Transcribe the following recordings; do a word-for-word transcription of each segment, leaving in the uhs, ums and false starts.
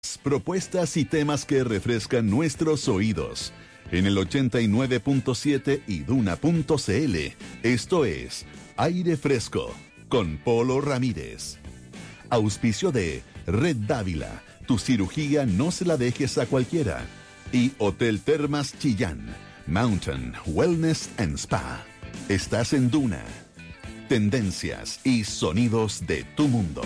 Propuestas y temas que refrescan nuestros oídos. En el ochenta y nueve punto siete y duna punto c l. Esto es Aire Fresco con Polo Ramírez. Auspicio de Red Dávila. Tu cirugía no se la dejes a cualquiera. Y Hotel Termas Chillán. Mountain Wellness and Spa. Estás en Duna. Tendencias y sonidos de tu mundo.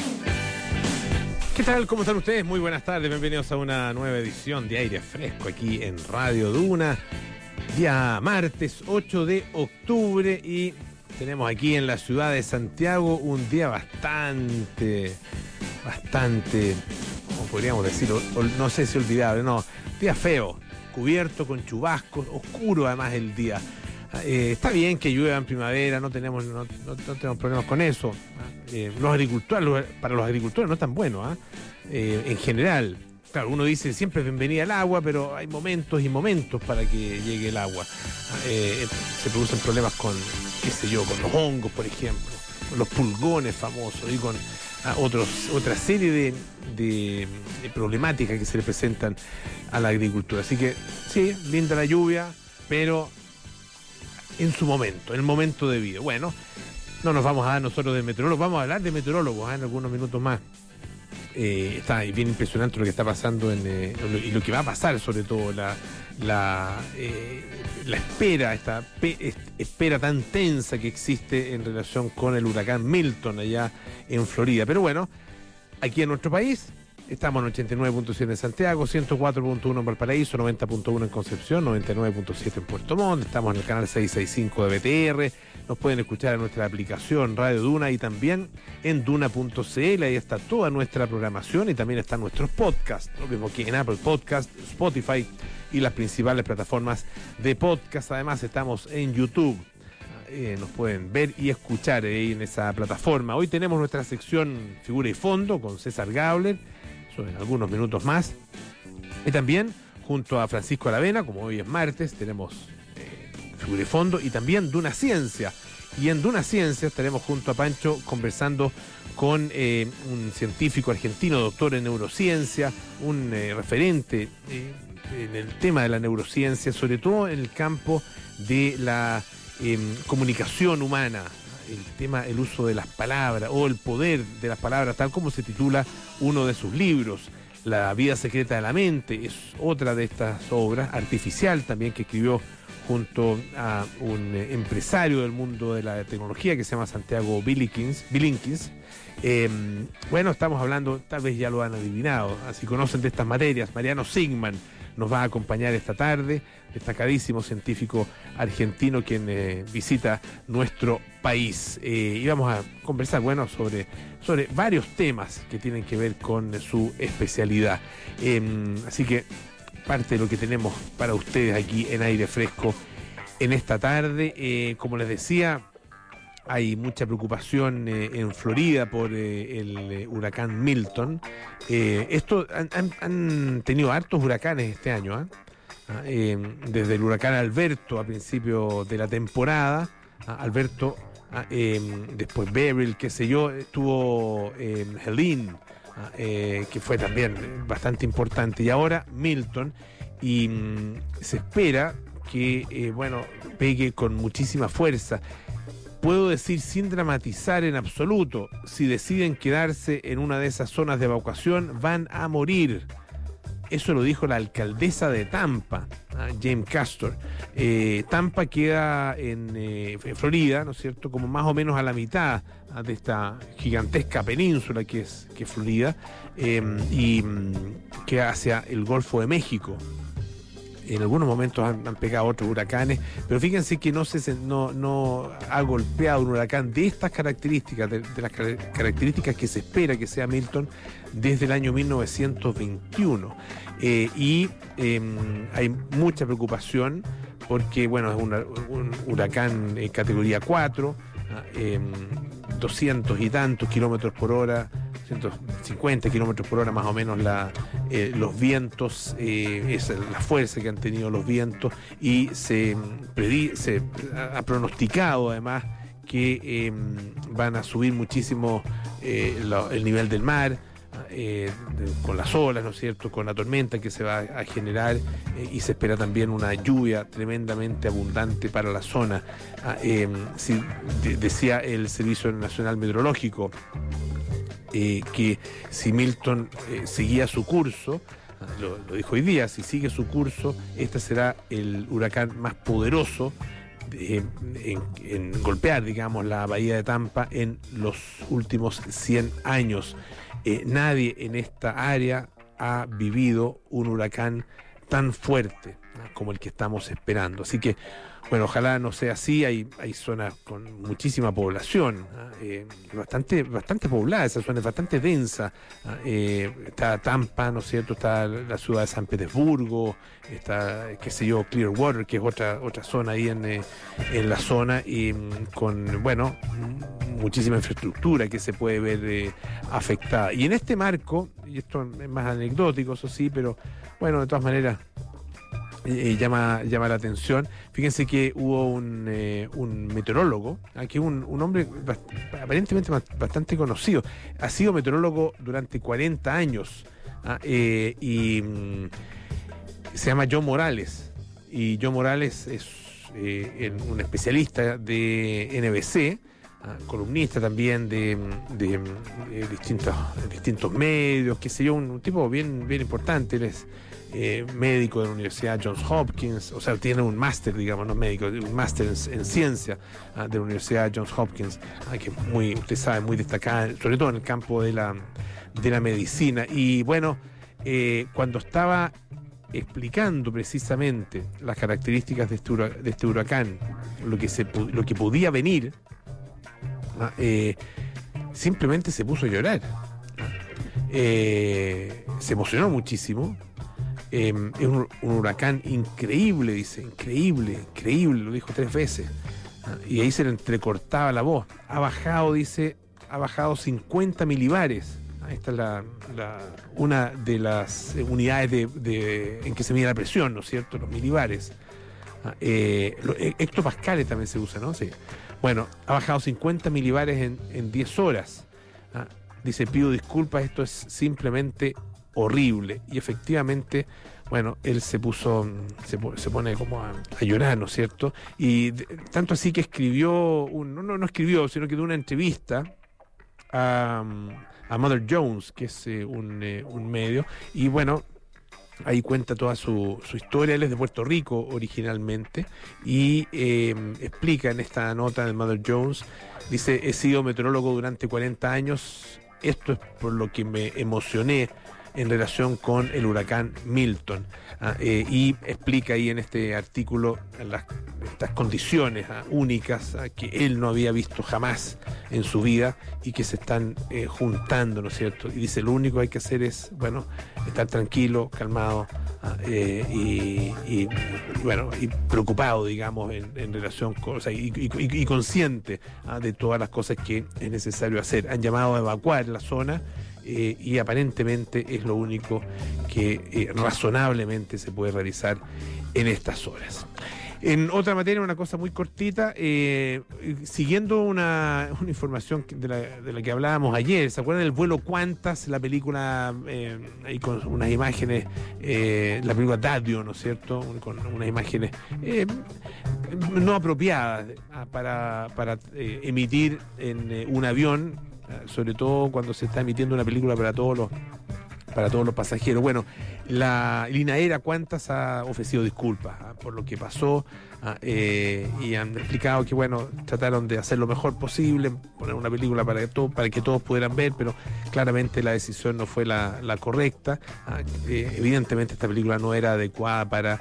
¿Qué tal? ¿Cómo están ustedes? Muy buenas tardes, bienvenidos a una nueva edición de Aire Fresco aquí en Radio Duna. Día martes ocho de octubre y tenemos aquí en la ciudad de Santiago un día bastante, bastante, como podríamos decir, o, o, no sé si olvidable, no, día feo, cubierto con chubascos, oscuro además el día. Eh, está bien que llueva en primavera, no tenemos, no, no, no tenemos problemas con eso. Eh, los agricultores, los, para los agricultores no es tan bueno, ¿eh? Eh, en general. Claro, uno dice siempre es bienvenida el agua, pero hay momentos y momentos para que llegue el agua. Eh, se producen problemas con, qué sé yo, con los hongos, por ejemplo, con los pulgones famosos y con ah, otros, otra serie de, de, de problemáticas que se le presentan a la agricultura. Así que sí, linda la lluvia, pero en su momento, en el momento debido. Bueno, no nos vamos a dar nosotros de meteorólogos, vamos a hablar de meteorólogos ¿eh? en algunos minutos más. Eh, está bien impresionante lo que está pasando en, eh, y lo que va a pasar, sobre todo la la, eh, la espera, esta pe, espera tan tensa que existe en relación con el huracán Milton allá en Florida. Pero bueno, aquí en nuestro país estamos en ochenta y nueve punto siete en Santiago, ciento cuatro punto uno en Valparaíso, noventa punto uno en Concepción, noventa y nueve punto siete en Puerto Montt. Estamos en el canal seiscientos sesenta y cinco de B T R. Nos pueden escuchar en nuestra aplicación Radio Duna y también en duna punto c l. Ahí está toda nuestra programación y también están nuestros podcasts, lo mismo que en Apple Podcast, Spotify y las principales plataformas de podcast. Además estamos en YouTube. Eh, nos pueden ver y escuchar ahí en esa plataforma. Hoy tenemos nuestra sección Figura y Fondo con César Gabler, eso en algunos minutos más. Y también junto a Francisco Aravena, como hoy es martes, tenemos eh, Figura y Fondo y también Duna Ciencia. Y en Duna Ciencia estaremos junto a Pancho conversando con eh, un científico argentino, doctor en neurociencia, un eh, referente eh, en el tema de la neurociencia, sobre todo en el campo de la eh, comunicación humana, el tema, el uso de las palabras o el poder de las palabras, tal como se titula uno de sus libros. La vida secreta de la mente es otra de estas obras, artificial también, que escribió junto a un eh, empresario del mundo de la tecnología que se llama Santiago Bilinkins. Bilinkins. Eh, bueno, estamos hablando, tal vez ya lo han adivinado, si conocen de estas materias, Mariano Sigman nos va a acompañar esta tarde, destacadísimo científico argentino quien eh, visita nuestro país. Eh, y vamos a conversar, bueno, sobre, sobre varios temas que tienen que ver con su especialidad. Eh, así que parte de lo que tenemos para ustedes aquí en Aire Fresco en esta tarde. Eh, como les decía, hay mucha preocupación eh, en Florida por eh, el eh, huracán Milton. Eh, esto han, han, han tenido hartos huracanes este año, ¿eh? Eh, desde el huracán Alberto a principio de la temporada, ¿eh? Alberto, eh, después Beryl, qué sé yo, estuvo eh, Helene, eh, que fue también bastante importante, y ahora Milton, y mm, se espera que, eh, bueno, pegue con muchísima fuerza. Puedo decir sin dramatizar en absoluto, si deciden quedarse en una de esas zonas de evacuación, van a morir. Eso lo dijo la alcaldesa de Tampa, James Castor. Eh, Tampa queda en, eh, en Florida, ¿no es cierto?, como más o menos a la mitad ¿no? de esta gigantesca península que es, que es Florida, eh, y mm, queda hacia el Golfo de México. En algunos momentos han, han pegado otros huracanes, pero fíjense que no se no, no ha golpeado un huracán de estas características, de, de las características que se espera que sea Milton desde el año mil novecientos veintiuno. Eh, y eh, hay mucha preocupación porque, bueno, es una, un huracán en categoría cuatro, eh, doscientos y tantos kilómetros por hora, ciento cincuenta kilómetros por hora más o menos la, eh, los vientos, eh, es la fuerza que han tenido los vientos, y se, predi se ha pronosticado además que eh, van a subir muchísimo eh, lo, el nivel del mar. eh, de, con las olas, ¿no es cierto?, con la tormenta que se va a, a generar, eh, y se espera también una lluvia tremendamente abundante para la zona. Ah, eh, si, de, decía el Servicio Nacional Meteorológico eh, que si Milton eh, seguía su curso, Lo, lo dijo hoy día, si sigue su curso, este será el huracán más poderoso eh, en, en golpear, digamos, la bahía de Tampa en los últimos cien años. Eh, nadie en esta área ha vivido un huracán tan fuerte, ¿no?, como el que estamos esperando. Así que, bueno, ojalá no sea así. Hay, hay zonas con muchísima población, ¿no?, eh, bastante, bastante poblada, esa zona es bastante densa. ¿No? Eh, está Tampa, ¿no es cierto? Está la ciudad de San Petersburgo, está, qué sé yo, Clearwater, que es otra, otra zona ahí en, eh, en la zona, y con, bueno, muchísima infraestructura que se puede ver eh, afectada. Y en este marco, y esto es más anecdótico, eso sí, pero bueno, de todas maneras, Eh, llama, llama la atención. Fíjense que hubo un, eh, un meteorólogo, aquí un, un hombre bast- aparentemente bastante conocido, ha sido meteorólogo durante cuarenta años, ¿ah? eh, y mm, se llama John Morales, y John Morales es eh, un especialista de N B C, ¿ah?, columnista también de, de, de distintos, distintos medios, qué sé yo, un, un tipo bien, bien importante. Él es Eh, médico de la Universidad Johns Hopkins, o sea, tiene un máster, digamos, no médico, un máster en, en ciencia uh, de la Universidad Johns Hopkins, uh, que es muy, usted sabe, muy destacada, sobre todo en el campo de la, de la medicina. Y bueno, eh, cuando estaba explicando precisamente las características de este, hura- de este huracán, lo que, se, lo que podía venir, uh, eh, simplemente se puso a llorar. Eh, se emocionó muchísimo. Eh, es un, un huracán increíble, dice, increíble, increíble, lo dijo tres veces. Ah, y ahí se le entrecortaba la voz. Ha bajado, dice, ha bajado cincuenta milibares. Ah, esta es la, la, una de las unidades de, de, en que se mide la presión, ¿no es cierto? Los milibares. Ah, eh, los hectopascales también se usa, ¿no? Sí. Bueno, ha bajado cincuenta milibares en, en diez horas. Ah, dice, pido disculpas, esto es simplemente horrible. Y efectivamente, bueno, él se puso, se, se pone como a, a llorar, ¿no es cierto? Y de, tanto así que escribió, un, no, no escribió, sino que dio una entrevista a, a Mother Jones, que es eh, un, eh, un medio, y bueno, ahí cuenta toda su, su historia. Él es de Puerto Rico originalmente, y eh, explica en esta nota de Mother Jones, dice, he sido meteorólogo durante cuarenta años, esto es por lo que me emocioné en relación con el huracán Milton. Ah, eh, y explica ahí en este artículo las, estas condiciones ah, únicas ah, que él no había visto jamás en su vida y que se están eh, juntando, ¿no es cierto? Y dice, lo único que hay que hacer es, bueno, estar tranquilo, calmado ah, eh, y, y, y, bueno, y preocupado, digamos, en, en relación con, o sea, y, y, y consciente ah, de todas las cosas que es necesario hacer. Han llamado a evacuar la zona. Eh, y aparentemente es lo único que eh, razonablemente se puede realizar en estas horas. En otra materia, una cosa muy cortita, eh, siguiendo una, una información de la, de la que hablábamos ayer, ¿se acuerdan del vuelo Qantas, la película, eh, ahí con unas imágenes, eh, la película Daddio, ¿no es cierto?, con unas imágenes eh, no apropiadas para, para eh, emitir en eh, un avión, sobre todo cuando se está emitiendo una película para todos los para todos los pasajeros. Bueno, la línea aérea Qantas ha ofrecido disculpas ¿ah? por lo que pasó ¿ah? eh, y han explicado que, bueno, trataron de hacer lo mejor posible, poner una película para que, todo, para que todos pudieran ver, pero claramente la decisión no fue la, la correcta. ¿ah? Eh, evidentemente esta película no era adecuada para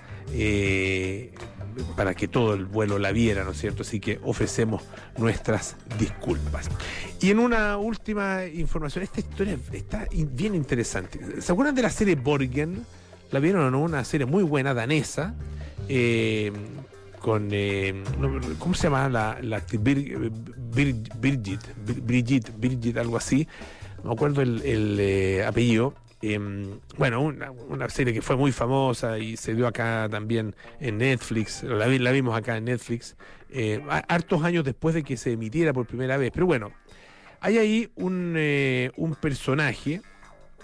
eh, para que todo el vuelo la viera, ¿no es cierto? Así que ofrecemos nuestras disculpas. Y en una última información, esta historia está bien interesante. ¿Se acuerdan de la serie Borgen? ¿La vieron o no? Una serie muy buena, danesa, eh, con, eh, ¿cómo se llama? La, la actriz Bir, Bir, Birgit, Birgit, Birgit, algo así. No me acuerdo el, el eh, apellido. Eh, bueno, una, una serie que fue muy famosa y se dio acá también en Netflix, la, la vimos acá en Netflix, eh, hartos años después de que se emitiera por primera vez. Pero bueno, hay ahí un, eh, un personaje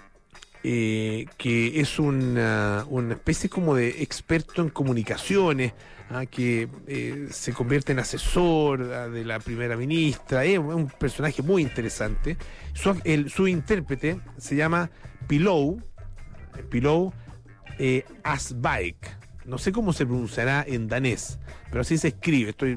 eh, que es una, una especie como de experto en comunicaciones, ¿ah? que eh, se convierte en asesor ¿ah? de la primera ministra. Es un personaje muy interesante. Su, el, su intérprete se llama Pilou, Pilou eh, Asbæk. No sé cómo se pronunciará en danés, pero así se escribe. Estoy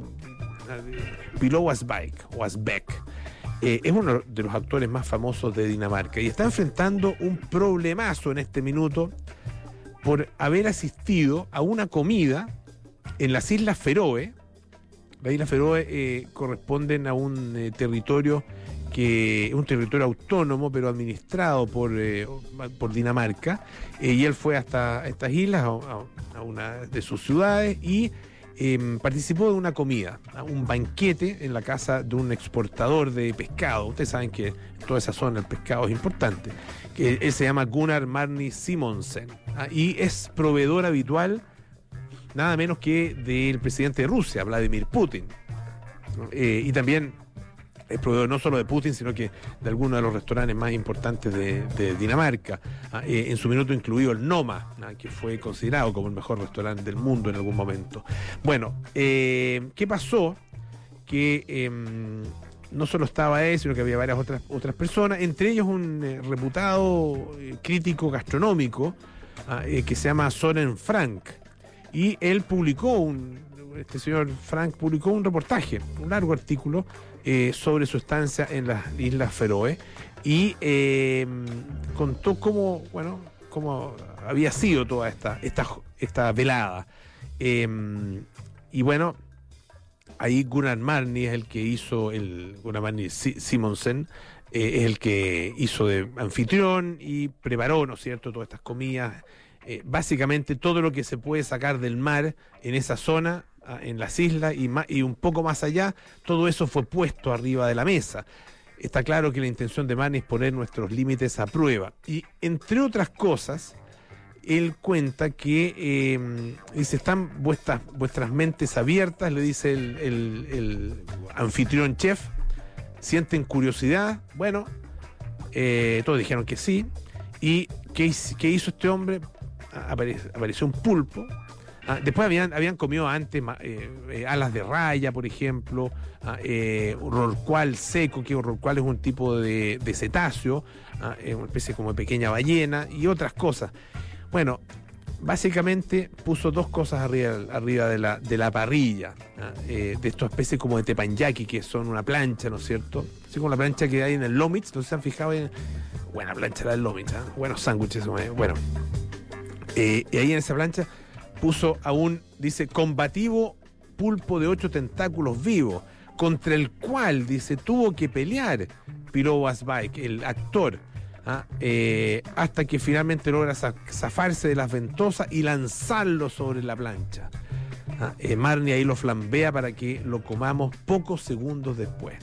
Pilou Asbæk o Asbæk. Eh, es uno de los actores más famosos de Dinamarca y está enfrentando un problemazo en este minuto por haber asistido a una comida en las Islas Feroe. Las Islas Feroe eh, corresponden a un eh, territorio que es un territorio autónomo pero administrado por, eh, por Dinamarca, eh, y él fue hasta estas islas, a, a una de sus ciudades, y Eh, participó de una comida, un banquete en la casa de un exportador de pescado. Ustedes saben que en toda esa zona el pescado es importante. Que él se llama Gunnar Marni Simonsen, ¿ah? y es proveedor habitual nada menos que del presidente de Rusia, Vladimir Putin. Eh, y también es proveedor no solo de Putin, sino que de algunos de los restaurantes más importantes de, de Dinamarca, ¿ah? eh, en su minuto incluido el Noma, ¿ah? que fue considerado como el mejor restaurante del mundo en algún momento. Bueno, eh, ¿qué pasó? Que eh, no solo estaba él, sino que había varias otras, otras personas, entre ellos un eh, reputado eh, crítico gastronómico ¿ah? eh, que se llama Søren Frank, y él publicó un... Este señor Frank publicó un reportaje, un largo artículo eh, sobre su estancia en las Islas Feroe, y eh, contó cómo, bueno, cómo había sido toda esta, esta, esta velada. Eh, y bueno, ahí Gunnar Marni es el que hizo, el Gunnar Marni Simonsen, eh, es el que hizo de anfitrión y preparó, ¿no es cierto?, todas estas comidas. Eh, básicamente todo lo que se puede sacar del mar en esa zona, en las islas y, más, y un poco más allá, todo eso fue puesto arriba de la mesa. Está claro que la intención de Marni es poner nuestros límites a prueba. Y entre otras cosas, él cuenta que eh, dice, están vuestras, vuestras mentes abiertas, le dice el, el, el anfitrión chef, sienten curiosidad. Bueno, eh, todos dijeron que sí. ¿Y qué, qué hizo este hombre? Apare, apareció un pulpo. Ah, después habían, habían comido antes eh, eh, alas de raya, por ejemplo, ah, eh, rorcual seco, que rorcual es un tipo de, de cetáceo, ah, eh, una especie como de pequeña ballena, y otras cosas. Bueno, básicamente puso dos cosas arriba, arriba de, la, de la parrilla, ah, eh, de esta especie como de teppanyaki, que son una plancha, ¿no es cierto? Así como la plancha que hay en el Lomits, ¿no se han fijado? En, buena plancha la del Lomits, ¿eh? Buenos sándwiches, bueno. Eh, y ahí en esa plancha puso a un, dice, combativo pulpo de ocho tentáculos vivos, contra el cual, dice, tuvo que pelear Pilou Asbæk, el actor, ¿ah? eh, hasta que finalmente logra zafarse de las ventosas y lanzarlo sobre la plancha. ¿Ah? Eh, Marni ahí lo flambea para que lo comamos pocos segundos después.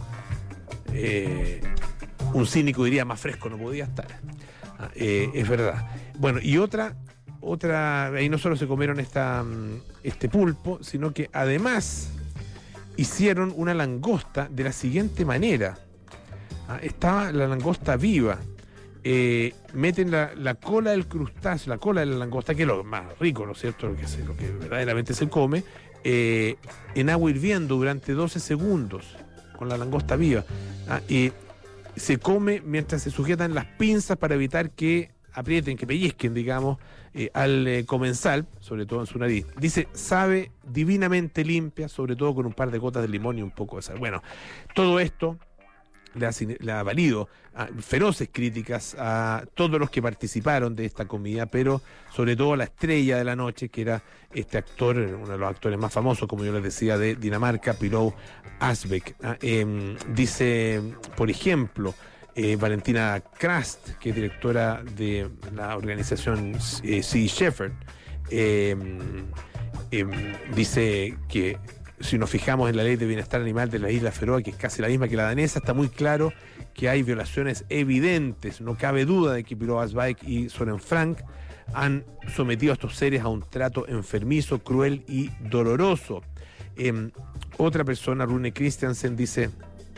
Eh, un cínico diría, más fresco no podía estar. ¿Ah? Eh, es verdad. Bueno, y otra... Otra, ahí no solo se comieron esta, este pulpo, sino que además hicieron una langosta de la siguiente manera. Ah, estaba la langosta viva. Eh, meten la, la cola del crustáceo, la cola de la langosta, que es lo más rico, ¿no es cierto? Lo que, se, lo que verdaderamente se come, eh, en agua hirviendo durante doce segundos con la langosta viva. Ah, y se come mientras se sujetan las pinzas para evitar que aprieten, que pellizquen, digamos, eh, al eh, comensal, sobre todo en su nariz. Dice, sabe divinamente limpia, sobre todo con un par de gotas de limón y un poco de sal. Bueno, todo esto le ha, le ha valido a feroces críticas a todos los que participaron de esta comida, pero sobre todo a la estrella de la noche, que era este actor, uno de los actores más famosos, como yo les decía, de Dinamarca, Pilou Asbæk. Ah, eh, dice, por ejemplo, Eh, Valentina Krast, que es directora de la organización eh, Sea Shepherd, eh, eh, dice que si nos fijamos en la ley de bienestar animal de la isla Feroe, que es casi la misma que la danesa, está muy claro que hay violaciones evidentes. No cabe duda de que Pilou Asbæk y Søren Frank han sometido a estos seres a un trato enfermizo, cruel y doloroso. Eh, otra persona, Rune Christiansen, dice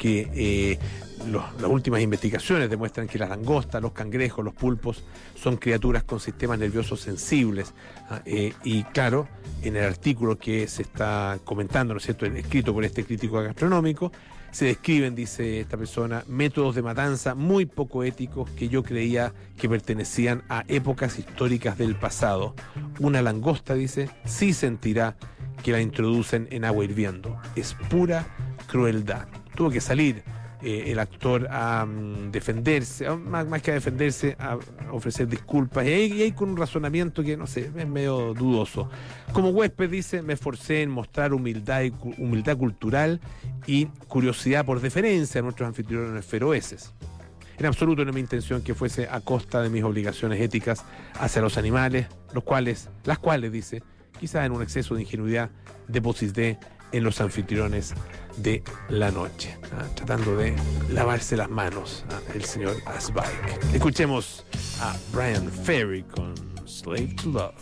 que eh, los, las últimas investigaciones demuestran que las langostas, los cangrejos, los pulpos son criaturas con sistemas nerviosos sensibles. ¿ah? Eh, y claro, en el artículo que se está comentando, ¿no es cierto?, escrito por este crítico gastronómico, se describen, dice esta persona, métodos de matanza muy poco éticos que yo creía que pertenecían a épocas históricas del pasado. Una langosta, dice, sí sentirá que la introducen en agua hirviendo. Es pura crueldad. Tuvo que salir eh, el actor a um, defenderse, a, más, más que a defenderse, a ofrecer disculpas. Y ahí, y ahí con un razonamiento que, no sé, es medio dudoso. Como huésped, dice, me esforcé en mostrar humildad, y, humildad cultural y curiosidad por deferencia a nuestros anfitriones feroeses. En absoluto no es mi intención que fuese a costa de mis obligaciones éticas hacia los animales, los cuales, las cuales, dice, quizás en un exceso de ingenuidad, deposité en los anfitriones de la noche, ¿ah? Tratando de lavarse las manos, ¿ah? El señor Asbike. Escuchemos a Brian Ferry con Slave to Love.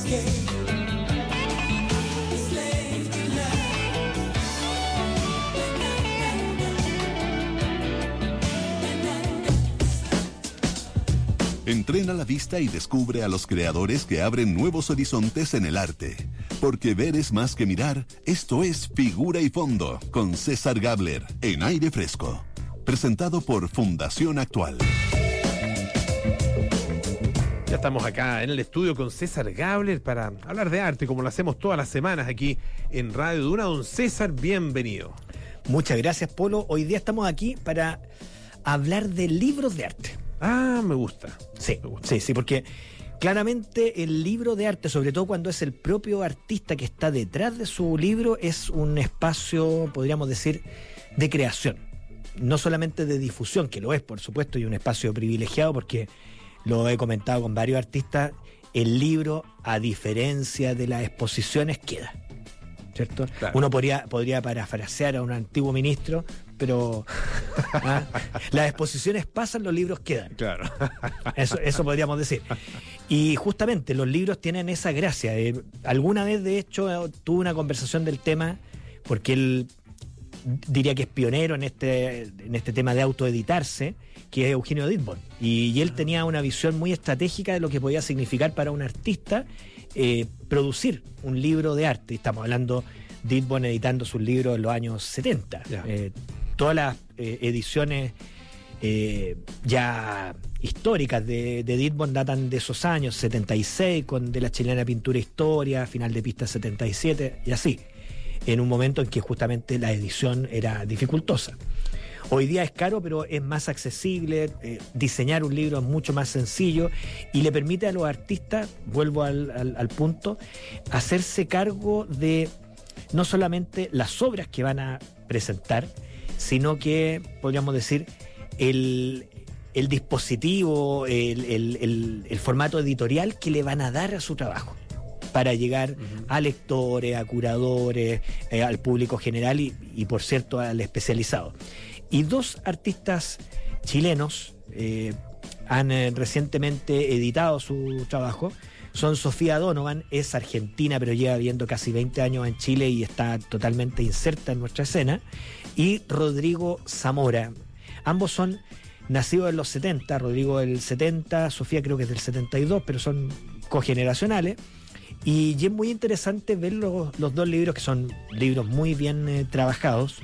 Entrena la vista y descubre a los creadores que abren nuevos horizontes en el arte. Porque ver es más que mirar. Esto es Figura y Fondo con César Gabler en Aire Fresco. Presentado por Fundación Actual. Ya estamos acá en el estudio con César Gabler para hablar de arte, como lo hacemos todas las semanas aquí en Radio Duna. Don César, bienvenido. Muchas gracias, Polo. Hoy día estamos aquí para hablar de libros de arte. Ah, me gusta. Sí, me gusta. sí, sí, porque claramente el libro de arte, sobre todo cuando es el propio artista que está detrás de su libro, es un espacio, podríamos decir, de creación. No solamente de difusión, que lo es, por supuesto, y un espacio privilegiado, porque lo he comentado con varios artistas, el libro, a diferencia de las exposiciones, queda. ¿Cierto? Claro. Uno podría, podría parafrasear a un antiguo ministro, pero ¿ah? Las exposiciones pasan, los libros quedan. Claro. Eso, eso podríamos decir. Y justamente los libros tienen esa gracia. Eh, alguna vez, de hecho, tuve una conversación del tema, porque él diría que es pionero en este, en este tema de autoeditarse, que es Eugenio Dittborn. Y, y él tenía una visión muy estratégica de lo que podía significar para un artista eh, producir un libro de arte. Estamos hablando de Dittborn editando sus libros en los años setenta. Eh, todas las eh, ediciones eh, ya históricas de, de Dittborn datan de esos años, setenta y seis, con De la Chilena Pintura e Historia, Final de Pista setenta y siete, y así, en un momento en que justamente la edición era dificultosa. Hoy día es caro, pero es más accesible, eh, diseñar un libro es mucho más sencillo y le permite a los artistas, vuelvo al, al, al punto, hacerse cargo de no solamente las obras que van a presentar, sino que, podríamos decir, el, el dispositivo, el, el, el, el formato editorial que le van a dar a su trabajo, para llegar uh-huh. a lectores, a curadores, eh, al público general y, y, por cierto, al especializado. Y dos artistas chilenos eh, han eh, recientemente editado su trabajo. Son Sofía Donovan, es argentina, pero lleva viviendo casi veinte años en Chile y está totalmente inserta en nuestra escena. Y Rodrigo Zamora. Ambos son nacidos en los setenta, Rodrigo del setenta, Sofía creo que es del setenta y dos, pero son cogeneracionales. Y, y es muy interesante ver los, los dos libros, que son libros muy bien eh, trabajados,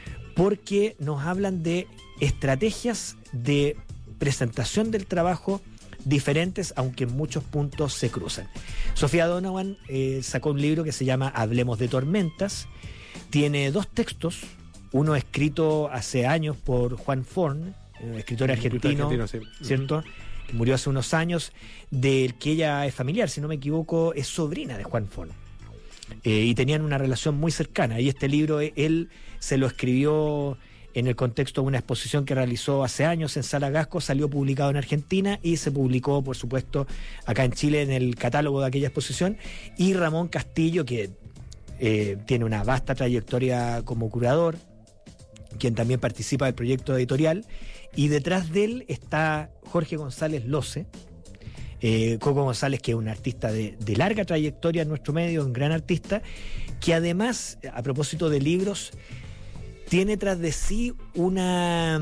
porque nos hablan de estrategias de presentación del trabajo diferentes, aunque en muchos puntos se cruzan. Sofía Donovan eh, sacó un libro que se llama Hablemos de Tormentas. Tiene dos textos, uno escrito hace años por Juan Forn, eh, escritor argentino, argentino sí. ¿cierto? Que murió hace unos años, del que ella es familiar, si no me equivoco, es sobrina de Juan Forn. Eh, y tenían una relación muy cercana. Y este libro eh, él se lo escribió en el contexto de una exposición que realizó hace años en Sala Gasco, salió publicado en Argentina y se publicó, por supuesto, acá en Chile en el catálogo de aquella exposición. Y Ramón Castillo, que eh, tiene una vasta trayectoria como curador, quien también participa del proyecto editorial, y detrás de él está Jorge González Loce, eh, Coco González, que es un artista de, de larga trayectoria en nuestro medio, un gran artista, que además, a propósito de libros, tiene tras de sí una,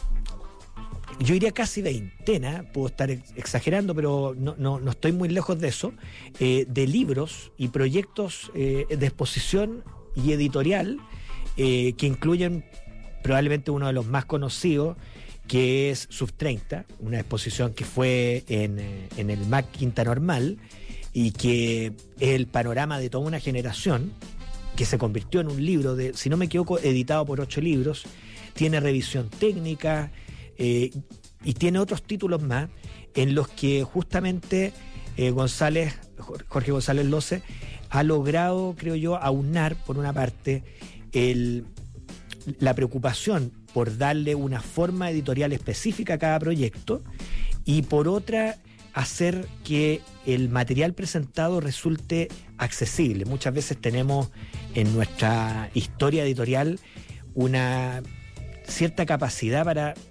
yo diría casi veintena, puedo estar exagerando, pero no, no, no estoy muy lejos de eso, eh, de libros y proyectos eh, de exposición y editorial eh, que incluyen probablemente uno de los más conocidos, que es Sub treinta, una exposición que fue en, en el M A C Quinta Normal y que es el panorama de toda una generación, que se convirtió en un libro, de, si no me equivoco, editado por ocho libros, tiene revisión técnica eh, y tiene otros títulos más en los que justamente eh, González, Jorge González Loce ha logrado, creo yo, aunar, por una parte, el, la preocupación por darle una forma editorial específica a cada proyecto y por otra hacer que el material presentado resulte accesible. Muchas veces tenemos en nuestra historia editorial una cierta capacidad para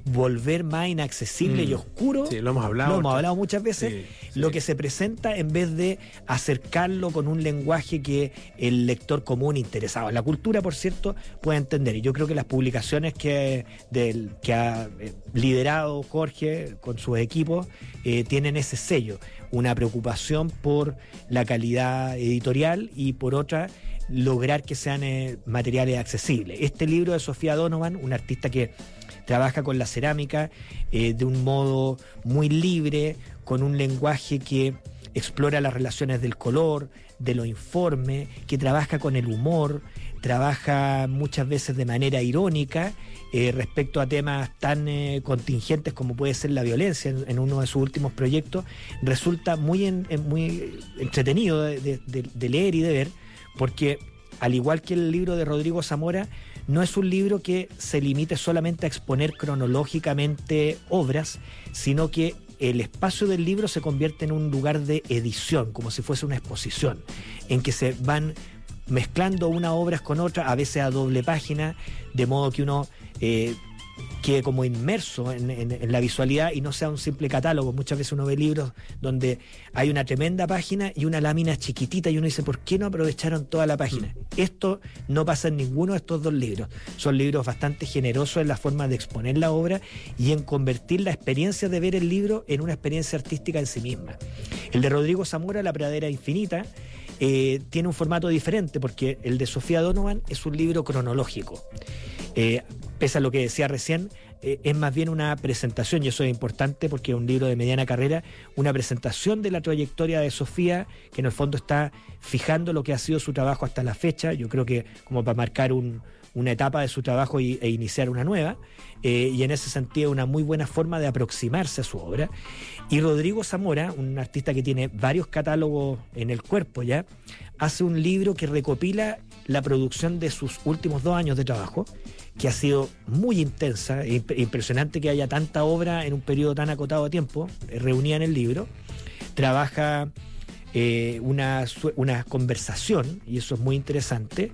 volver más inaccesible mm. y oscuro. Sí, lo hemos hablado. Lo hemos hablado muchas veces. Sí, sí. Lo que se presenta en vez de acercarlo con un lenguaje que el lector común interesado en la cultura, por cierto, pueda entender. Y yo creo que las publicaciones que, del, que ha liderado Jorge con sus equipos eh, tienen ese sello. Una preocupación por la calidad editorial y por otra lograr que sean eh, materiales accesibles. Este libro de Sofía Donovan, una artista que trabaja con la cerámica eh, de un modo muy libre, con un lenguaje que explora las relaciones del color, de lo informe, que trabaja con el humor, trabaja muchas veces de manera irónica eh, respecto a temas tan eh, contingentes como puede ser la violencia en, en uno de sus últimos proyectos. Resulta muy, en, en, muy entretenido de, de, de, de leer y de ver, porque al igual que el libro de Rodrigo Zamora, no es un libro que se limite solamente a exponer cronológicamente obras, sino que el espacio del libro se convierte en un lugar de edición, como si fuese una exposición, en que se van mezclando unas obras con otras, a veces a doble página, de modo que uno eh, quede como inmerso en, en, en la visualidad y no sea un simple catálogo. Muchas veces uno ve libros donde hay una tremenda página y una lámina chiquitita y uno dice, ¿por qué no aprovecharon toda la página? Esto no pasa en ninguno de estos dos libros. Son libros bastante generosos en la forma de exponer la obra y en convertir la experiencia de ver el libro en una experiencia artística en sí misma. El de Rodrigo Zamora, La Pradera Infinita, eh, tiene un formato diferente porque el de Sofía Donovan es un libro cronológico. Eh, pese a lo que decía recién, eh, es más bien una presentación, y eso es importante porque es un libro de mediana carrera, una presentación de la trayectoria de Sofía, que en el fondo está fijando lo que ha sido su trabajo hasta la fecha, yo creo que como para marcar un, una etapa de su trabajo y, e iniciar una nueva, eh, y en ese sentido una muy buena forma de aproximarse a su obra. Y Rodrigo Zamora, un artista que tiene varios catálogos en el cuerpo ya, hace un libro que recopila la producción de sus últimos dos años de trabajo, que ha sido muy intensa, e impresionante que haya tanta obra en un periodo tan acotado de tiempo, eh, reunida en el libro. Trabaja eh, una, una conversación, y eso es muy interesante,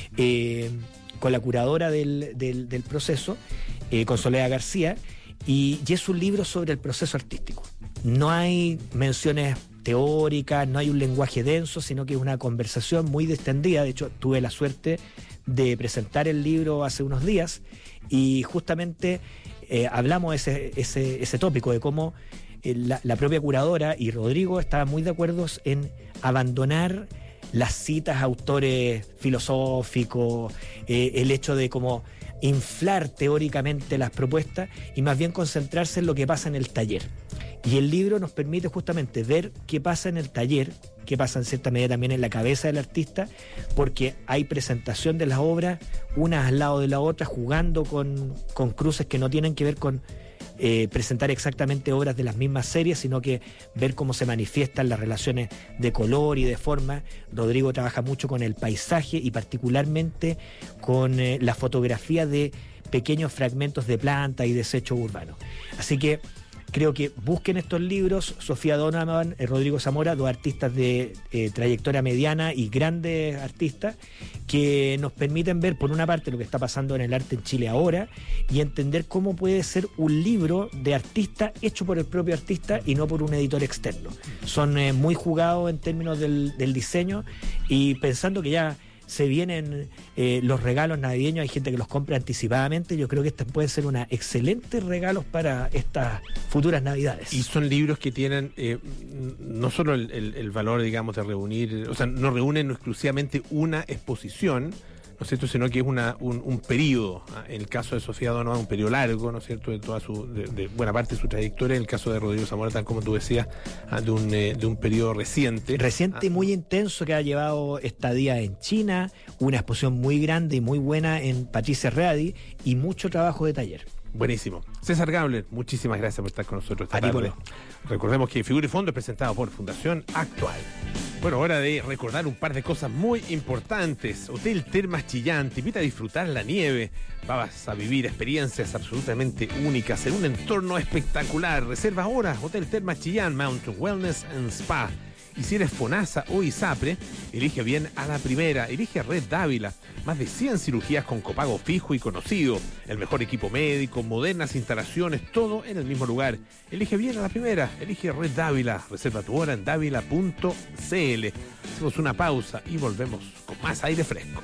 eh, con la curadora del, del, del proceso, eh, con Soledad García, y, y es un libro sobre el proceso artístico. No hay menciones teóricas, no hay un lenguaje denso, sino que es una conversación muy distendida. De hecho, tuve la suerte de presentar el libro hace unos días y justamente eh, hablamos de ese, ese, ese tópico de cómo eh, la, la propia curadora y Rodrigo estaban muy de acuerdo en abandonar las citas a autores filosóficos, eh, el hecho de como inflar teóricamente las propuestas y más bien concentrarse en lo que pasa en el taller. Y el libro nos permite justamente ver qué pasa en el taller, qué pasa en cierta medida también en la cabeza del artista, porque hay presentación de las obras, unas al lado de la otra, jugando con, con cruces que no tienen que ver con eh, presentar exactamente obras de las mismas series, sino que ver cómo se manifiestan las relaciones de color y de forma. Rodrigo trabaja mucho con el paisaje y particularmente con eh, la fotografía de pequeños fragmentos de planta y desechos urbanos. Así que creo que busquen estos libros, Sofía Donovan, eh, Rodrigo Zamora, dos artistas de eh, trayectoria mediana y grandes artistas, que nos permiten ver, por una parte, lo que está pasando en el arte en Chile ahora y entender cómo puede ser un libro de artista hecho por el propio artista y no por un editor externo. Son eh, muy jugados en términos del, del diseño y pensando que ya se vienen eh, los regalos navideños, hay gente que los compra anticipadamente, yo creo que estos pueden ser unos excelentes regalos para estas futuras navidades. Y son libros que tienen eh, no solo el, el, el valor, digamos, de reunir, o sea, no reúnen exclusivamente una exposición, ¿no es cierto?, sino que es una, un, un periodo. En el caso de Sofía Donovan, un periodo largo, ¿no es cierto?, de toda su, de, de buena parte de su trayectoria. En el caso de Rodrigo Zamora, tal como tú decías, de un, eh, de un periodo reciente. Reciente y muy intenso, que ha llevado estadía en China, una exposición muy grande y muy buena en Patricia Ready y mucho trabajo de taller. Buenísimo. César Gabler, muchísimas gracias por estar con nosotros esta tarde. Recordemos que Figura y Fondo es presentado por Fundación Actual. Bueno, hora de recordar un par de cosas muy importantes. Hotel Termas Chillán te invita a disfrutar la nieve. Vas a vivir experiencias absolutamente únicas en un entorno espectacular. Reserva ahora Hotel Termas Chillán, Mountain Wellness and Spa. Y si eres FONASA o ISAPRE, elige bien a la primera. Elige Red Dávila. Más de cien cirugías con copago fijo y conocido. El mejor equipo médico, modernas instalaciones, todo en el mismo lugar. Elige bien a la primera. Elige Red Dávila. Reserva tu hora en dávila punto c l. Hacemos una pausa y volvemos con más aire fresco.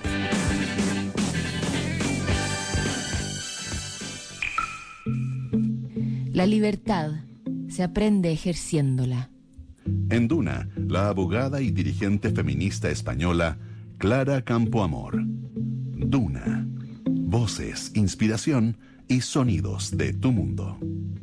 La libertad se aprende ejerciéndola. En Duna, la abogada y dirigente feminista española Clara Campoamor. Duna. Voces, inspiración y sonidos de tu mundo.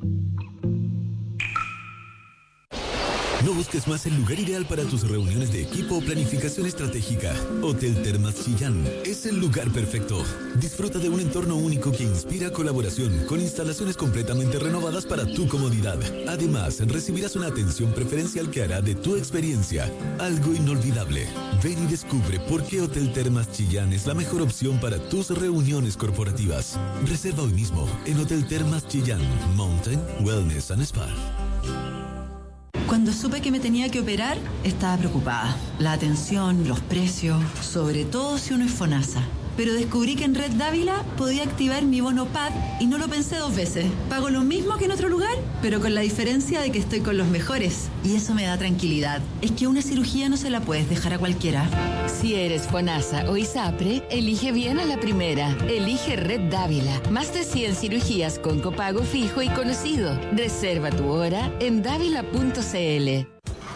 No busques más el lugar ideal para tus reuniones de equipo o planificación estratégica. Hotel Termas Chillán es el lugar perfecto. Disfruta de un entorno único que inspira colaboración, con instalaciones completamente renovadas para tu comodidad. Además, recibirás una atención preferencial que hará de tu experiencia algo inolvidable. Ven y descubre por qué Hotel Termas Chillán es la mejor opción para tus reuniones corporativas. Reserva hoy mismo en Hotel Termas Chillán, Mountain Wellness and Spa. Cuando supe que me tenía que operar, estaba preocupada. La atención, los precios, sobre todo si uno es FONASA. Pero descubrí que en Red Dávila podía activar mi bono P A D y no lo pensé dos veces. Pago lo mismo que en otro lugar, pero con la diferencia de que estoy con los mejores. Y eso me da tranquilidad. Es que una cirugía no se la puedes dejar a cualquiera. Si eres FONASA o ISAPRE, elige bien a la primera. Elige Red Dávila. Más de cien cirugías con copago fijo y conocido. Reserva tu hora en dávila punto c l.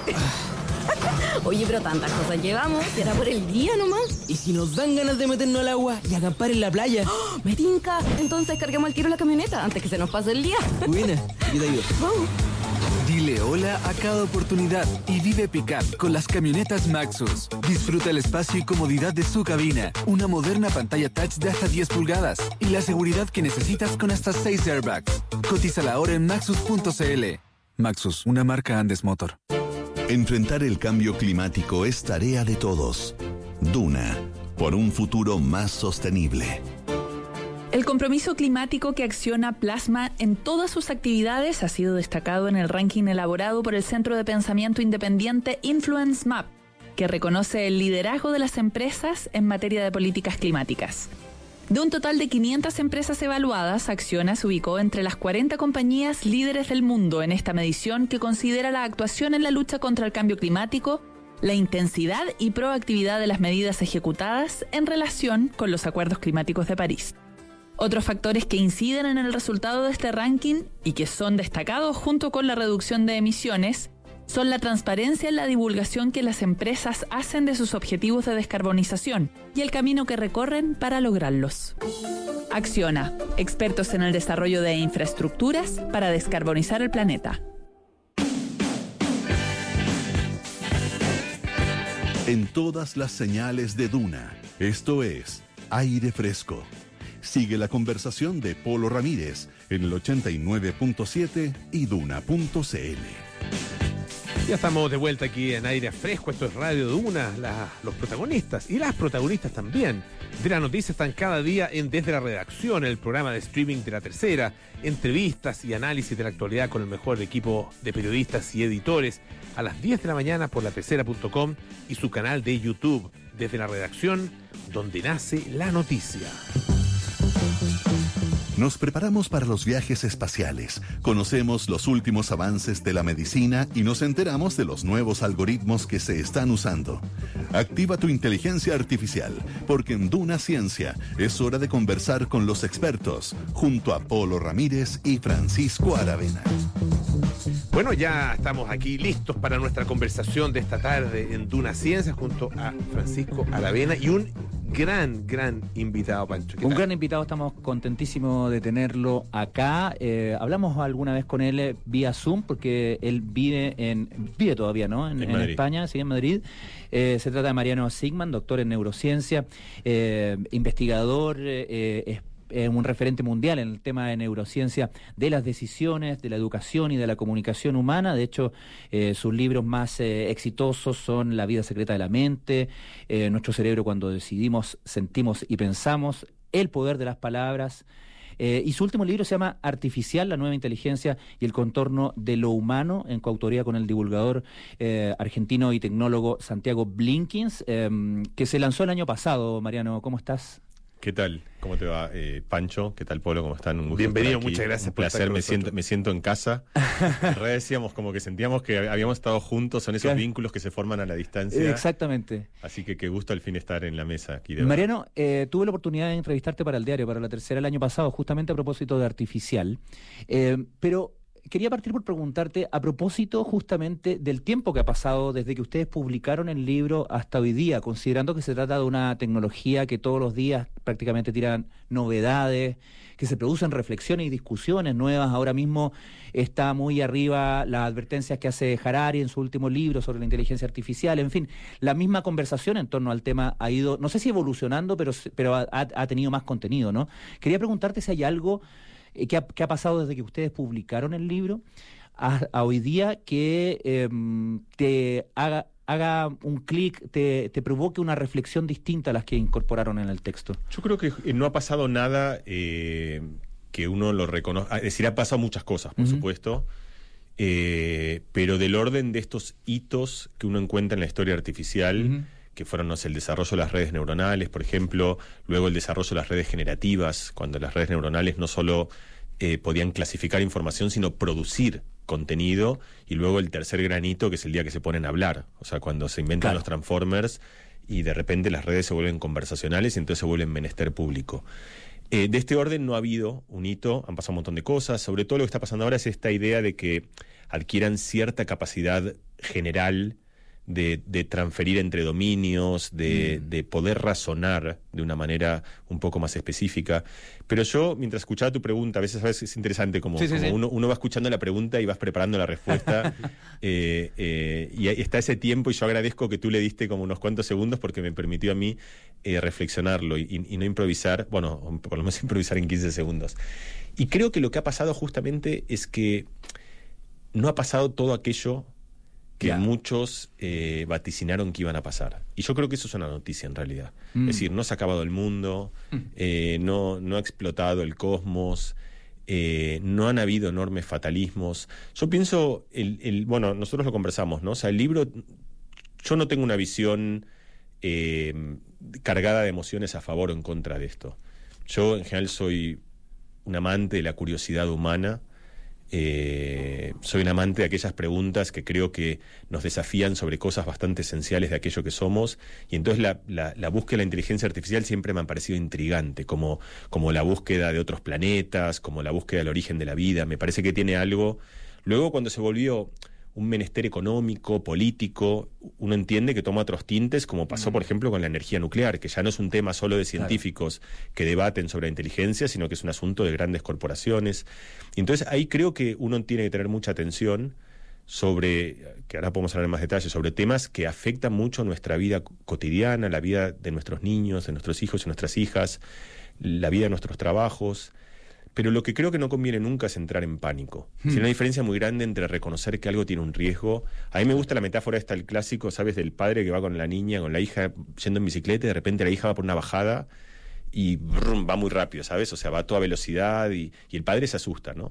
Oye, pero tantas cosas llevamos, y era por el día nomás. ¿Y si nos dan ganas de meternos al agua y acampar en la playa? ¡Oh, me tinca! Entonces carguemos al tiro la camioneta antes que se nos pase el día. Buena, yo te ayudo. Vamos. Dile hola a cada oportunidad y vive pick-up con las camionetas Maxus. Disfruta el espacio y comodidad de su cabina, una moderna pantalla touch de hasta diez pulgadas y la seguridad que necesitas con hasta seis airbags. Cotízala ahora en maxus punto c l. Maxus, una marca Andes Motor. Enfrentar el cambio climático es tarea de todos. Duna, por un futuro más sostenible. El compromiso climático que Acciona plasma en todas sus actividades ha sido destacado en el ranking elaborado por el Centro de Pensamiento Independiente Influence Map, que reconoce el liderazgo de las empresas en materia de políticas climáticas. De un total de quinientas empresas evaluadas, Acciona se ubicó entre las cuarenta compañías líderes del mundo en esta medición que considera la actuación en la lucha contra el cambio climático, la intensidad y proactividad de las medidas ejecutadas en relación con los acuerdos climáticos de París. Otros factores que inciden en el resultado de este ranking y que son destacados junto con la reducción de emisiones son la transparencia en la divulgación que las empresas hacen de sus objetivos de descarbonización y el camino que recorren para lograrlos. Acciona, expertos en el desarrollo de infraestructuras para descarbonizar el planeta. En todas las señales de Duna, esto es Aire Fresco. Sigue la conversación de Polo Ramírez en el ochenta y nueve punto siete y duna punto c l. Ya estamos de vuelta aquí en Aire Fresco. Esto es Radio Duna. La, los protagonistas y las protagonistas también de la noticia están cada día en Desde la Redacción, el programa de streaming de La Tercera. Entrevistas y análisis de la actualidad con el mejor equipo de periodistas y editores a las diez de la mañana por la tercera punto com y su canal de YouTube Desde la Redacción, donde nace la noticia. Nos preparamos para los viajes espaciales, conocemos los últimos avances de la medicina y nos enteramos de los nuevos algoritmos que se están usando. Activa tu inteligencia artificial, porque en Duna Ciencia es hora de conversar con los expertos, junto a Polo Ramírez y Francisco Aravena. Bueno, ya estamos aquí listos para nuestra conversación de esta tarde en Duna Ciencia junto a Francisco Aravena y un gran, gran invitado, Pancho. Un gran invitado, estamos contentísimos de tenerlo acá. Eh, hablamos alguna vez con él eh, vía Zoom, porque él vive en vive todavía, ¿no? En, en, en España, sí, en Madrid. Eh, se trata de Mariano Sigman, doctor en neurociencia, eh, investigador, eh, eh, Eh, un referente mundial en el tema de neurociencia de las decisiones, de la educación y de la comunicación humana. De hecho, eh, sus libros más eh, exitosos son La vida secreta de la mente, eh, Nuestro cerebro cuando decidimos, sentimos y pensamos, El poder de las palabras, Eh, y su último libro se llama Artificial, la nueva inteligencia y el contorno de lo humano, en coautoría con el divulgador eh, argentino y tecnólogo Santiago Blinkins, eh, que se lanzó el año pasado. Mariano, ¿cómo estás? ¿Qué tal? ¿Cómo te va, eh, Pancho? ¿Qué tal, Polo? ¿Cómo están? Un gusto. Bienvenido, estar aquí. muchas gracias Un por estar placer, con me nosotros. siento, me siento en casa. En realidad decíamos como que sentíamos que habíamos estado juntos, son esos Claro. vínculos que se forman a la distancia. Exactamente. Así que qué gusto al fin estar en la mesa aquí. De Mariano, eh, tuve la oportunidad de entrevistarte para el diario, para La Tercera el año pasado, justamente a propósito de Artificial. Eh, pero quería partir por preguntarte, a propósito justamente del tiempo que ha pasado desde que ustedes publicaron el libro hasta hoy día, considerando que se trata de una tecnología que todos los días prácticamente tiran novedades, que se producen reflexiones y discusiones nuevas. Ahora mismo está muy arriba las advertencias que hace Harari en su último libro sobre la inteligencia artificial. En fin, la misma conversación en torno al tema ha ido, no sé si evolucionando, pero, pero ha, ha tenido más contenido, ¿no? Quería preguntarte si hay algo que ha, que ha pasado desde que ustedes publicaron el libro a, a hoy día que eh, te haga, haga un clic, te, te provoque una reflexión distinta a las que incorporaron en el texto. Yo creo que no ha pasado nada eh, que uno lo reconozca. Es decir, ha pasado muchas cosas, por uh-huh. supuesto, eh, pero del orden de estos hitos que uno encuentra en la historia artificial, uh-huh. que fueron, no sé, el desarrollo de las redes neuronales, por ejemplo, luego el desarrollo de las redes generativas, cuando las redes neuronales no solo eh, podían clasificar información, sino producir contenido, y luego el tercer granito, que es el día que se ponen a hablar, o sea, cuando se inventan claro. los Transformers y de repente las redes se vuelven conversacionales y entonces se vuelven menester público. Eh, de este orden no ha habido un hito, han pasado un montón de cosas, sobre todo lo que está pasando ahora es esta idea de que adquieran cierta capacidad general De, de transferir entre dominios, de, mm. de poder razonar de una manera un poco más específica. Pero yo, mientras escuchaba tu pregunta, a veces, a veces es interesante como, sí, sí, como sí. Uno, uno va escuchando la pregunta y vas preparando la respuesta, eh, eh, y está ese tiempo, y yo agradezco que tú le diste como unos cuantos segundos porque me permitió a mí eh, reflexionarlo y, y no improvisar, bueno, por lo menos improvisar en quince segundos. Y creo que lo que ha pasado justamente es que no ha pasado todo aquello que yeah. muchos eh, vaticinaron que iban a pasar. Y yo creo que eso es una noticia en realidad. Mm. Es decir, no se ha acabado el mundo, mm. eh, no, no ha explotado el cosmos, eh, no han habido enormes fatalismos. Yo pienso, el, el, bueno, nosotros lo conversamos, ¿no? O sea, el libro, yo no tengo una visión eh, cargada de emociones a favor o en contra de esto. Yo en general soy un amante de la curiosidad humana. Eh, soy un amante de aquellas preguntas que creo que nos desafían sobre cosas bastante esenciales de aquello que somos, y entonces la, la, la búsqueda de la inteligencia artificial siempre me ha parecido intrigante, como, como la búsqueda de otros planetas, como la búsqueda del origen de la vida. Me parece que tiene algo. Luego, cuando se volvió un menester económico, político, uno entiende que toma otros tintes, como pasó, por ejemplo, con la energía nuclear, que ya no es un tema solo de científicos claro. que debaten sobre la inteligencia, sino que es un asunto de grandes corporaciones. Y entonces ahí creo que uno tiene que tener mucha atención sobre, que ahora podemos hablar en más detalle, sobre temas que afectan mucho nuestra vida cotidiana, la vida de nuestros niños, de nuestros hijos y nuestras hijas, la vida de nuestros trabajos. Pero lo que creo que no conviene nunca es entrar en pánico. Hmm. Hay una diferencia muy grande entre reconocer que algo tiene un riesgo. A mí me gusta la metáfora esta, el clásico, ¿sabes? Del padre que va con la niña, con la hija, yendo en bicicleta, y de repente la hija va por una bajada y brum, va muy rápido, ¿sabes? O sea, va a toda velocidad y, y el padre se asusta, ¿no?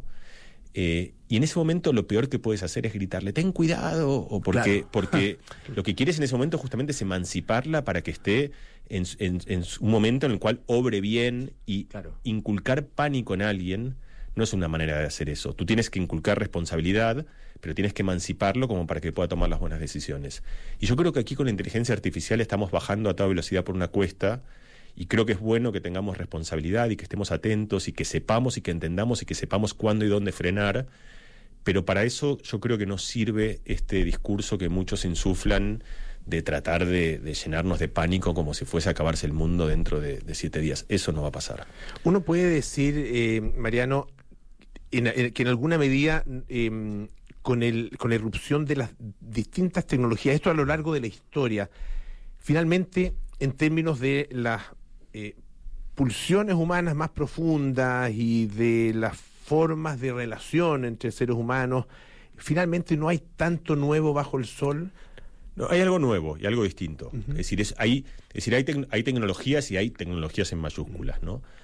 Eh, y en ese momento lo peor que puedes hacer es gritarle, ten cuidado, o porque, claro. porque lo que quieres en ese momento justamente es emanciparla para que esté en, en, en un momento en el cual obre bien, y claro. inculcar pánico en alguien no es una manera de hacer eso. Tú tienes que inculcar responsabilidad, pero tienes que emanciparlo como para que pueda tomar las buenas decisiones. Y yo creo que aquí con la inteligencia artificial estamos bajando a toda velocidad por una cuesta. Y creo que es bueno que tengamos responsabilidad y que estemos atentos y que sepamos y que entendamos y que sepamos cuándo y dónde frenar. Pero para eso yo creo que no sirve este discurso que muchos insuflan de tratar de, de llenarnos de pánico como si fuese a acabarse el mundo dentro de, de siete días. Eso no va a pasar. Uno puede decir, eh, Mariano, en, en, que en alguna medida eh, con, el, con la irrupción de las distintas tecnologías, esto a lo largo de la historia, finalmente en términos de las Eh, pulsiones humanas más profundas y de las formas de relación entre seres humanos, finalmente no hay tanto nuevo bajo el sol. No, hay algo nuevo y algo distinto. Uh-huh. Es decir, es, hay, es decir hay, tec- hay tecnologías y hay tecnologías en mayúsculas, ¿no?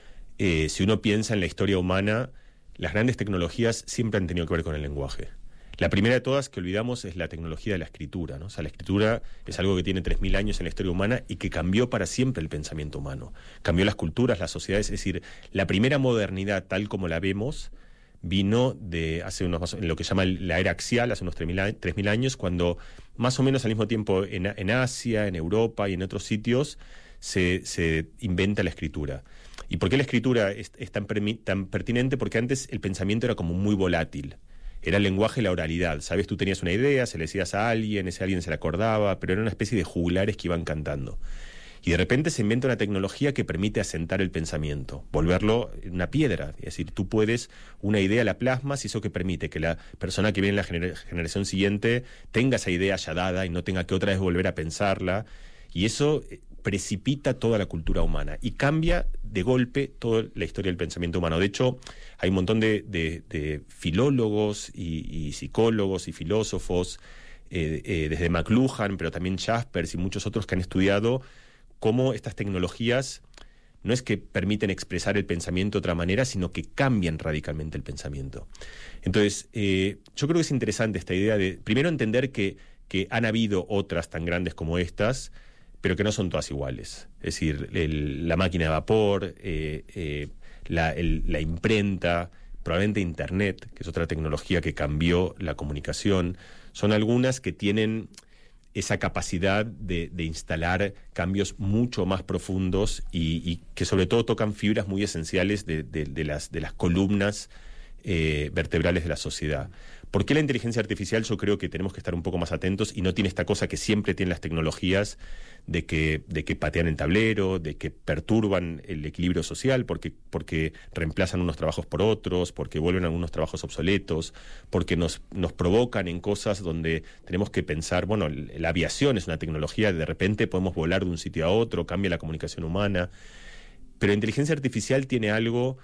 eh, si uno piensa en la historia humana, las grandes tecnologías siempre han tenido que ver con el lenguaje. La primera de todas que olvidamos es la tecnología de la escritura, ¿no? O sea, la escritura es algo que tiene tres mil años en la historia humana y que cambió para siempre el pensamiento humano. Cambió las culturas, las sociedades, es decir, la primera modernidad tal como la vemos vino de hace unos, en lo que se llama la era axial, hace unos tres mil años, cuando más o menos al mismo tiempo en, en Asia, en Europa y en otros sitios se, se inventa la escritura. ¿Y por qué la escritura es, es tan, tan pertinente? Porque antes el pensamiento era como muy volátil. Era el lenguaje y la oralidad, ¿sabes? Tú tenías una idea, se le decías a alguien, ese alguien se la acordaba, pero era una especie de juglares que iban cantando. Y de repente se inventa una tecnología que permite asentar el pensamiento, volverlo una piedra. Es decir, tú puedes, una idea la plasmas y eso que permite que la persona que viene en la gener- generación siguiente tenga esa idea ya dada y no tenga que otra vez volver a pensarla. Y eso precipita toda la cultura humana y cambia de golpe toda la historia del pensamiento humano. De hecho, hay un montón de, de, de filólogos y, y psicólogos y filósofos, eh, eh, desde McLuhan, pero también Jaspers y muchos otros que han estudiado cómo estas tecnologías no es que permiten expresar el pensamiento de otra manera, sino que cambian radicalmente el pensamiento. Entonces, eh, yo creo que es interesante esta idea de, primero, entender que, que han habido otras tan grandes como estas, pero que no son todas iguales. Es decir, el, la máquina de vapor, eh, eh, la, el, la imprenta, probablemente Internet, que es otra tecnología que cambió la comunicación, son algunas que tienen esa capacidad de, de instalar cambios mucho más profundos y, y que sobre todo tocan fibras muy esenciales de, de, de, las, de las columnas eh, vertebrales de la sociedad. ¿Por qué la inteligencia artificial? Yo creo que tenemos que estar un poco más atentos y no tiene esta cosa que siempre tienen las tecnologías de que, de que patean el tablero, de que perturban el equilibrio social porque, porque reemplazan unos trabajos por otros, porque vuelven algunos trabajos obsoletos, porque nos, nos provocan en cosas donde tenemos que pensar, bueno, la aviación es una tecnología, de repente podemos volar de un sitio a otro, cambia la comunicación humana, pero la inteligencia artificial tiene algo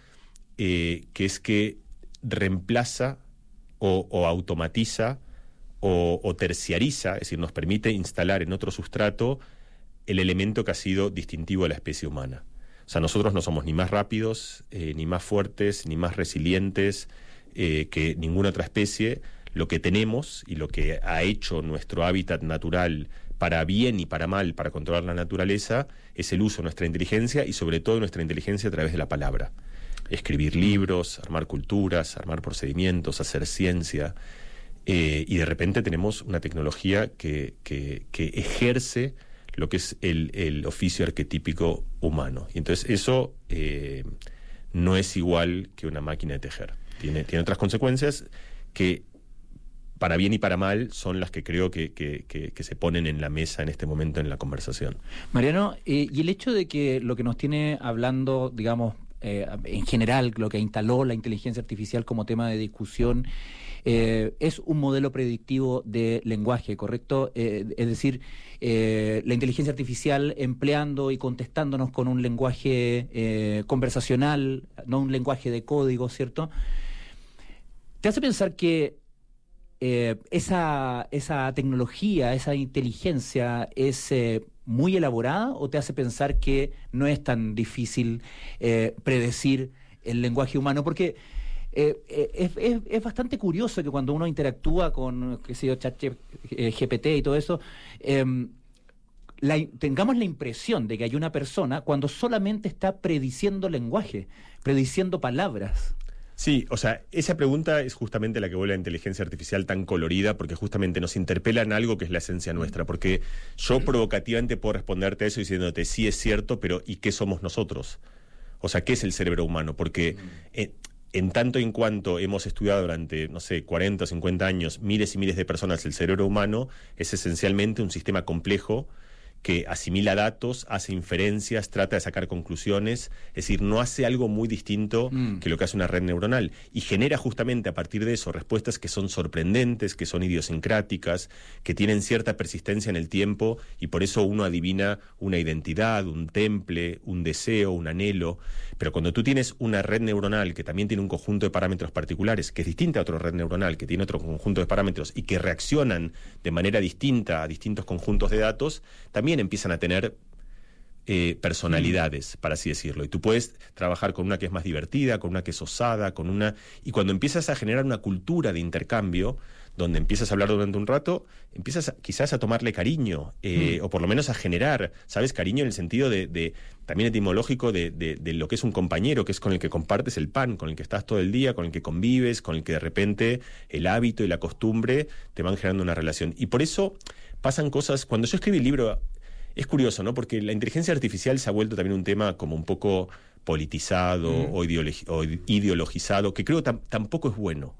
eh, que es que reemplaza O, o automatiza o, o terciariza, es decir, nos permite instalar en otro sustrato el elemento que ha sido distintivo de la especie humana. O sea, nosotros no somos ni más rápidos, eh, ni más fuertes, ni más resilientes eh, que ninguna otra especie. Lo que tenemos y lo que ha hecho nuestro hábitat natural para bien y para mal, para controlar la naturaleza, es el uso de nuestra inteligencia y sobre todo nuestra inteligencia a través de la palabra. Escribir libros, armar culturas, armar procedimientos, hacer ciencia, eh, y de repente tenemos una tecnología que, que, que ejerce lo que es el, el oficio arquetípico humano. Y entonces eso eh, no es igual que una máquina de tejer. Tiene, tiene otras consecuencias que, para bien y para mal, son las que creo que, que, que, que se ponen en la mesa en este momento en la conversación. Mariano, eh, y el hecho de que lo que nos tiene hablando, digamos, Eh, en general, lo que instaló la inteligencia artificial como tema de discusión, eh, es un modelo predictivo de lenguaje, ¿correcto? Eh, es decir, eh, la inteligencia artificial empleando y contestándonos con un lenguaje eh, conversacional, no un lenguaje de código, ¿cierto? ¿Te hace pensar que eh, esa, esa tecnología, esa inteligencia es Eh, muy elaborada o te hace pensar que no es tan difícil eh, predecir el lenguaje humano? Porque eh, eh, es, es, es bastante curioso que cuando uno interactúa con, qué sé yo, chat eh, G P T y todo eso, eh, la, tengamos la impresión de que hay una persona cuando solamente está prediciendo lenguaje, prediciendo palabras. Sí, o sea, esa pregunta es justamente la que vuelve a la inteligencia artificial tan colorida, porque justamente nos interpela en algo que es la esencia nuestra, porque yo provocativamente puedo responderte a eso diciéndote, sí es cierto, pero ¿y qué somos nosotros? O sea, ¿qué es el cerebro humano? Porque en, en tanto y en cuanto hemos estudiado durante, no sé, cuarenta o cincuenta años, miles y miles de personas, el cerebro humano es esencialmente un sistema complejo que asimila datos, hace inferencias, trata de sacar conclusiones, es decir, no hace algo muy distinto mm. que lo que hace una red neuronal, y genera justamente a partir de eso respuestas que son sorprendentes, que son idiosincráticas, que tienen cierta persistencia en el tiempo, y por eso uno adivina una identidad, un temple, un deseo, un anhelo. Pero cuando tú tienes una red neuronal que también tiene un conjunto de parámetros particulares, que es distinta a otra red neuronal, que tiene otro conjunto de parámetros y que reaccionan de manera distinta a distintos conjuntos de datos, también empiezan a tener eh, personalidades, para así decirlo. Y tú puedes trabajar con una que es más divertida, con una que es osada, con una... Y cuando empiezas a generar una cultura de intercambio, donde empiezas a hablar durante un rato, empiezas a, quizás a tomarle cariño, eh, mm. o por lo menos a generar, ¿sabes? Cariño en el sentido de, de también etimológico de, de, de lo que es un compañero, que es con el que compartes el pan, con el que estás todo el día, con el que convives, con el que de repente el hábito y la costumbre te van generando una relación. Y por eso pasan cosas... Cuando yo escribí el libro, es curioso, ¿no? Porque la inteligencia artificial se ha vuelto también un tema como un poco politizado mm. o, ideologi- o ideologizado, que creo tam- tampoco es bueno.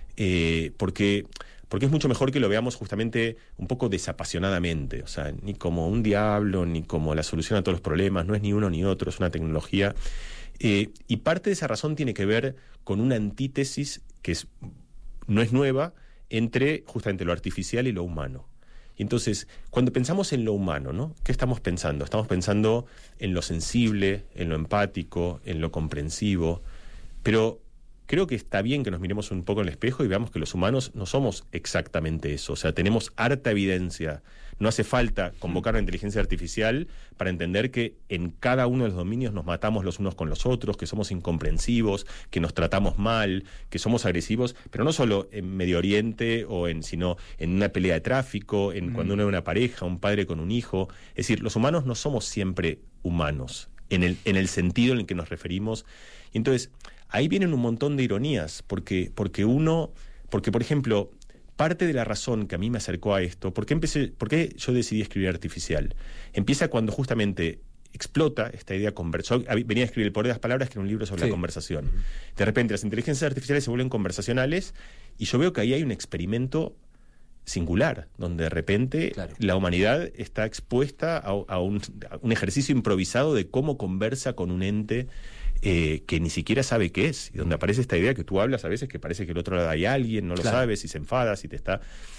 Eh, porque... Porque es mucho mejor que lo veamos justamente un poco desapasionadamente, o sea, ni como un diablo, ni como la solución a todos los problemas, no es ni uno ni otro, es una tecnología. Eh, y parte de esa razón tiene que ver con una antítesis que es, no es nueva, entre justamente lo artificial y lo humano. Y entonces, cuando pensamos en lo humano, ¿no? ¿Qué estamos pensando? Estamos pensando en lo sensible, en lo empático, en lo comprensivo, pero... Creo que está bien que nos miremos un poco en el espejo y veamos que los humanos no somos exactamente eso. O sea, tenemos harta evidencia. No hace falta convocar a la inteligencia artificial para entender que en cada uno de los dominios nos matamos los unos con los otros, que somos incomprensivos, que nos tratamos mal, que somos agresivos, pero no solo en Medio Oriente, o en, sino en una pelea de tráfico, en mm. cuando uno es una pareja, un padre con un hijo. Es decir, los humanos no somos siempre humanos, en el, en el sentido en el que nos referimos. Y entonces... Ahí vienen un montón de ironías, porque, porque uno, porque por ejemplo, parte de la razón que a mí me acercó a esto, ¿por qué, empecé, por qué yo decidí escribir artificial? Empieza cuando justamente explota esta idea conversacional. Venía a escribir El poder de las palabras, que era un libro sobre sí. la conversación. De repente las inteligencias artificiales se vuelven conversacionales y yo veo que ahí hay un experimento singular, donde de repente claro. la humanidad está expuesta a, a, un, a un ejercicio improvisado de cómo conversa con un ente Eh, que ni siquiera sabe qué es, y donde aparece esta idea que tú hablas a veces que parece que el otro lado hay alguien, no lo claro. sabes, y se enfada, si te está...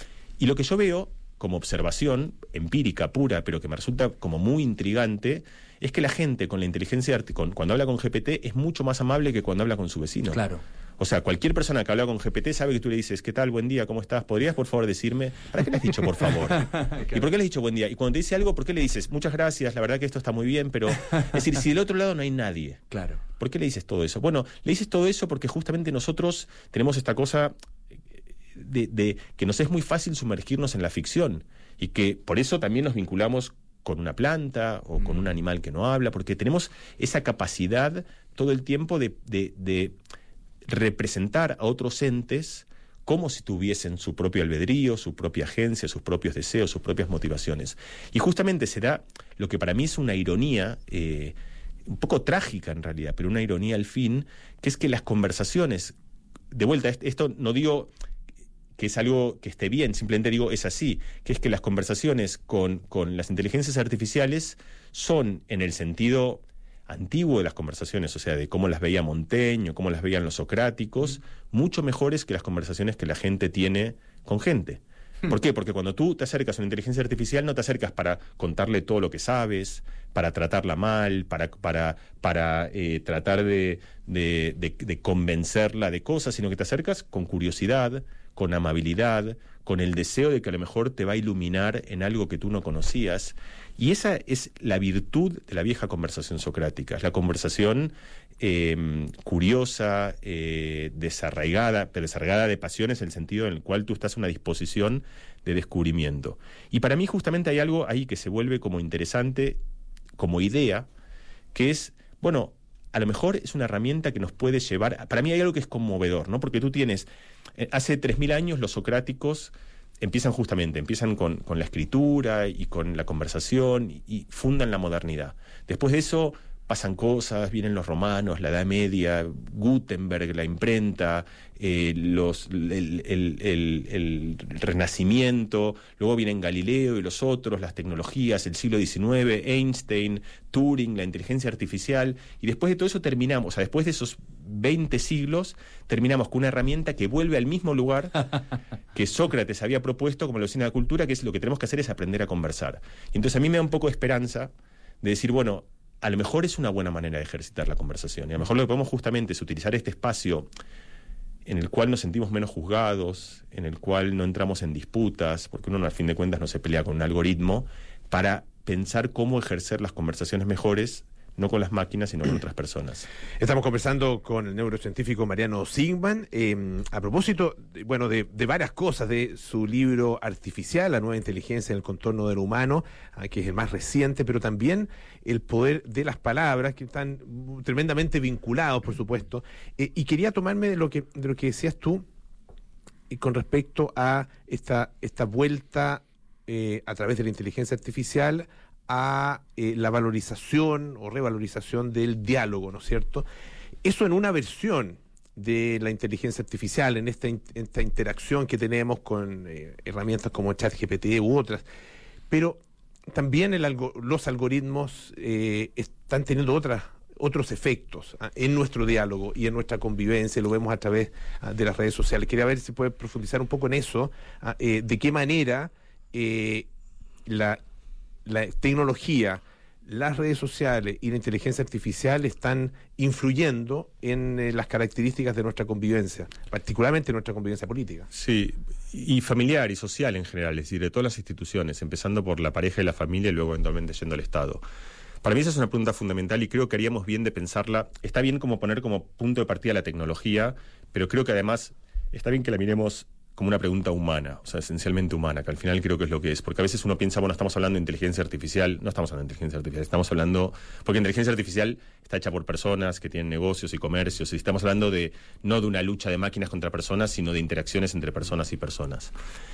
Y lo que yo veo como observación empírica pura, pero que me resulta como muy intrigante, es que la gente con la inteligencia artificial, cuando habla con G P T, es mucho más amable que cuando habla con su vecino. Claro. O sea, cualquier persona que habla con G P T sabe que tú le dices, ¿qué tal? Buen día, ¿cómo estás? ¿Podrías, por favor, decirme? ¿Para qué le has dicho, por favor? Claro. ¿Y por qué le has dicho buen día? Y cuando te dice algo, ¿por qué le dices, muchas gracias, la verdad que esto está muy bien, pero... Es decir, si del otro lado no hay nadie, claro. ¿por qué le dices todo eso? Bueno, le dices todo eso porque justamente nosotros tenemos esta cosa de, de que nos es muy fácil sumergirnos en la ficción, y que por eso también nos vinculamos con una planta o con un animal que no habla, porque tenemos esa capacidad todo el tiempo de... de, de representar a otros entes como si tuviesen su propio albedrío, su propia agencia, sus propios deseos, sus propias motivaciones. Y justamente se da lo que para mí es una ironía, eh, un poco trágica en realidad, pero una ironía al fin, que es que las conversaciones, de vuelta, esto no digo que es algo que esté bien, simplemente digo es así, que es que las conversaciones con, con las inteligencias artificiales son, en el sentido antiguo de las conversaciones, o sea, de cómo las veía Montaigne o cómo las veían los socráticos, mucho mejores que las conversaciones que la gente tiene con gente. ¿Por qué? Porque cuando tú te acercas a una inteligencia artificial, no te acercas para contarle todo lo que sabes, para tratarla mal, para, para, para eh, tratar de, de, de, de convencerla de cosas, sino que te acercas con curiosidad, con amabilidad, con el deseo de que a lo mejor te va a iluminar en algo que tú no conocías. Y esa es la virtud de la vieja conversación socrática, es la conversación eh, curiosa, eh, desarraigada, pero desarraigada de pasiones en el sentido en el cual tú estás en una disposición de descubrimiento. Y para mí justamente hay algo ahí que se vuelve como interesante, como idea, que es, bueno, a lo mejor es una herramienta que nos puede llevar... Para mí hay algo que es conmovedor, ¿no? Porque tú tienes... Eh, hace tres mil años los socráticos empiezan justamente, empiezan con, con la escritura y con la conversación y, y fundan la modernidad. Después de eso pasan cosas, vienen los romanos, la Edad Media, Gutenberg, la imprenta, eh, los, el, el, el, el Renacimiento, luego vienen Galileo y los otros, las tecnologías, el siglo diecinueve, Einstein, Turing, la inteligencia artificial, y después de todo eso terminamos, o sea, después de esos veinte siglos, terminamos con una herramienta que vuelve al mismo lugar que Sócrates había propuesto como la doctrina de la cultura, que es lo que tenemos que hacer es aprender a conversar. Y entonces a mí me da un poco de esperanza de decir, bueno, a lo mejor es una buena manera de ejercitar la conversación. Y a lo mejor lo que podemos justamente es utilizar este espacio en el cual nos sentimos menos juzgados, en el cual no entramos en disputas, porque uno al fin de cuentas no se pelea con un algoritmo, para pensar cómo ejercer las conversaciones mejores, no con las máquinas, sino con otras personas. Estamos conversando con el neurocientífico Mariano Zingman eh, a propósito, de, bueno, de, de varias cosas, de su libro Artificial, la nueva inteligencia en el contorno del humano, ah, que es el más reciente, pero también el poder de las palabras, que están tremendamente vinculados, por supuesto. Eh, y quería tomarme de lo que, de lo que decías tú eh, con respecto a esta, esta vuelta eh, a través de la inteligencia artificial a eh, la valorización o revalorización del diálogo, ¿no es cierto? Eso en una versión de la inteligencia artificial, en esta, in- esta interacción que tenemos con eh, herramientas como ChatGPT u otras, pero también el algo- los algoritmos eh, están teniendo otras otros efectos ¿ah? en nuestro diálogo y en nuestra convivencia, lo vemos a través ¿ah? de las redes sociales. Quería ver si puede profundizar un poco en eso, ¿ah? eh, de qué manera eh, la la tecnología, las redes sociales y la inteligencia artificial están influyendo en eh, las características de nuestra convivencia, particularmente en nuestra convivencia política. Sí, y familiar y social en general, es decir, de todas las instituciones, empezando por la pareja y la familia y luego eventualmente yendo al Estado. Para mí esa es una pregunta fundamental y creo que haríamos bien de pensarla. Está bien como poner como punto de partida la tecnología, pero creo que además está bien que la miremos como una pregunta humana, o sea, esencialmente humana, que al final creo que es lo que es, porque a veces uno piensa, bueno, estamos hablando de inteligencia artificial, no estamos hablando de inteligencia artificial, estamos hablando, porque inteligencia artificial está hecha por personas que tienen negocios y comercios, y estamos hablando de, no de una lucha de máquinas contra personas, sino de interacciones entre personas y personas.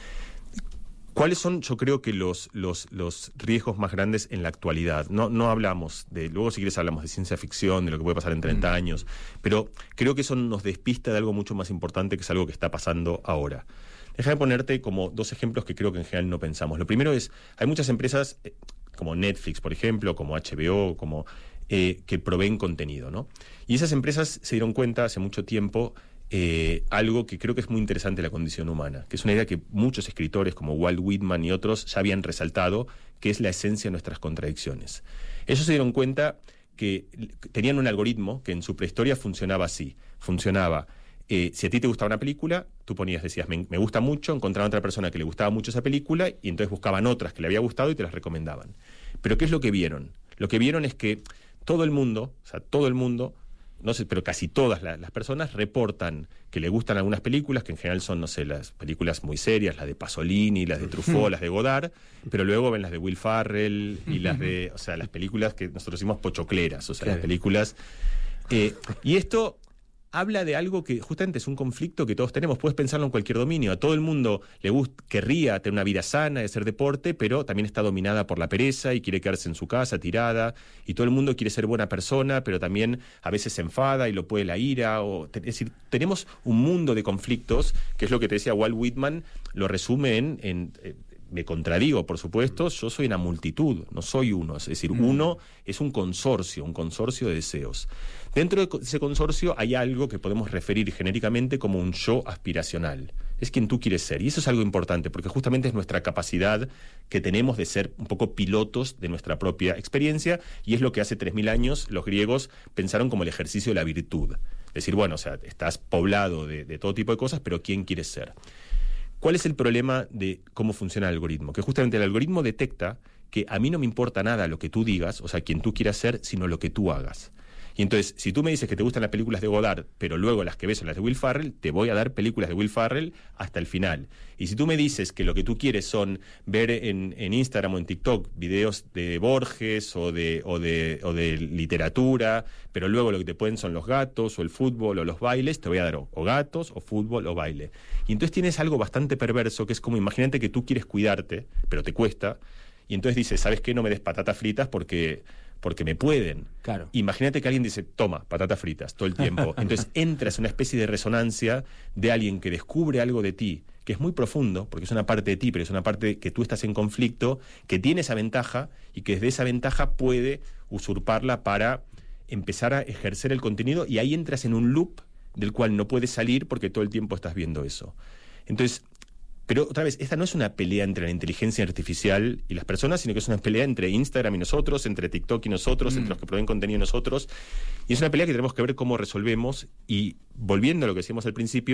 ¿Cuáles son, yo creo que los, los, los riesgos más grandes en la actualidad? No, no hablamos de, luego si quieres hablamos de ciencia ficción, de lo que puede pasar en treinta años, pero creo que eso nos despista de algo mucho más importante, que es algo que está pasando ahora. Déjame ponerte como dos ejemplos que creo que en general no pensamos. Lo primero es, hay muchas empresas eh, como Netflix, por ejemplo, como H B O, como eh, que proveen contenido, ¿no? Y esas empresas se dieron cuenta hace mucho tiempo Eh, algo que creo que es muy interesante de la condición humana, que es una idea que muchos escritores como Walt Whitman y otros ya habían resaltado, que es la esencia de nuestras contradicciones. Ellos se dieron cuenta que tenían un algoritmo que en su prehistoria funcionaba así, funcionaba, eh, si a ti te gustaba una película, tú ponías, decías, me, me gusta mucho, encontraban otra persona que le gustaba mucho esa película y entonces buscaban otras que le había gustado y te las recomendaban. Pero ¿qué es lo que vieron? Lo que vieron es que todo el mundo, o sea, todo el mundo, no sé, pero casi todas la, las personas reportan que le gustan algunas películas, que en general son, no sé, las películas muy serias, las de Pasolini, las de Truffaut, las de Godard, pero luego ven las de Will Ferrell y las de, o sea, las películas que nosotros decimos pochocleras, o sea, claro, las películas. Eh, y esto habla de algo que justamente es un conflicto que todos tenemos. Puedes pensarlo en cualquier dominio. A todo el mundo le gust- querría tener una vida sana, de hacer deporte, pero también está dominada por la pereza y quiere quedarse en su casa tirada. Y todo el mundo quiere ser buena persona, pero también a veces se enfada y lo puede la ira. O, es decir, tenemos un mundo de conflictos, que es lo que te decía Walt Whitman, lo resume en... en eh, me contradigo, por supuesto, yo soy una multitud, no soy uno. Es decir, mm. uno es un consorcio, un consorcio de deseos. Dentro de ese consorcio hay algo que podemos referir genéricamente como un yo aspiracional. Es quien tú quieres ser. Y eso es algo importante, porque justamente es nuestra capacidad que tenemos de ser un poco pilotos de nuestra propia experiencia, y es lo que hace tres mil años los griegos pensaron como el ejercicio de la virtud. Es decir, bueno, o sea, estás poblado de, de todo tipo de cosas, pero ¿quién quieres ser? ¿Cuál es el problema de cómo funciona el algoritmo? Que justamente el algoritmo detecta que a mí no me importa nada lo que tú digas, o sea, quien tú quieras ser, sino lo que tú hagas. Y entonces, si tú me dices que te gustan las películas de Godard, pero luego las que ves son las de Will Ferrell, te voy a dar películas de Will Ferrell hasta el final. Y si tú me dices que lo que tú quieres son ver en, en Instagram o en TikTok videos de Borges o de, o, de, o de literatura, pero luego lo que te pueden son los gatos o el fútbol o los bailes, te voy a dar o, o gatos o fútbol o baile. Y entonces tienes algo bastante perverso, que es como, imagínate que tú quieres cuidarte, pero te cuesta, y entonces dices, ¿sabes qué? No me des patatas fritas porque... porque me pueden. Claro. Imagínate que alguien dice, toma, patatas fritas, todo el tiempo. Entonces entras en una especie de resonancia de alguien que descubre algo de ti, que es muy profundo, porque es una parte de ti, pero es una parte que tú estás en conflicto, que tiene esa ventaja, y que desde esa ventaja puede usurparla para empezar a ejercer el contenido, y ahí entras en un loop del cual no puedes salir porque todo el tiempo estás viendo eso. Entonces... Pero otra vez, esta no es una pelea entre la inteligencia artificial y las personas, sino que es una pelea entre Instagram y nosotros, entre TikTok y nosotros, mm. entre los que proveen contenido y nosotros. Y es una pelea que tenemos que ver cómo resolvemos. Y volviendo a lo que decíamos al principio,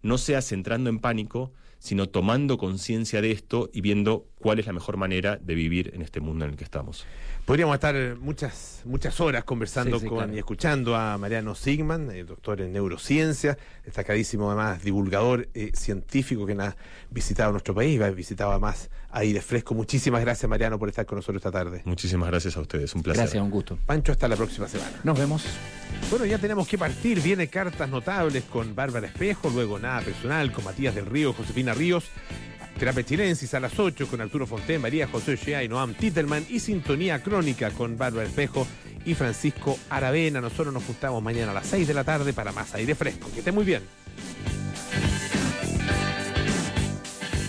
no seas entrando en pánico, sino tomando conciencia de esto y viendo cuál es la mejor manera de vivir en este mundo en el que estamos. Podríamos estar muchas muchas horas conversando sí, sí, con claro. y escuchando a Mariano Sigman, el doctor en neurociencia, destacadísimo además divulgador eh, científico que ha visitado nuestro país, ha visitado además Aire Fresco. Muchísimas gracias, Mariano, por estar con nosotros esta tarde. Muchísimas gracias a ustedes, un placer. Gracias, un gusto. Pancho, hasta la próxima semana. Nos vemos. Bueno, ya tenemos que partir. Viene Cartas Notables con Bárbara Espejo, luego Nada Personal con Matías del Río, Josefina Ríos, Terapia Chilensis a las ocho con Arturo Fonten, María José Ochea y Noam Titelman, y Sintonía Crónica con Bárbara Espejo y Francisco Aravena. Nosotros nos juntamos mañana a las seis de la tarde para más Aire Fresco. Que esté muy bien.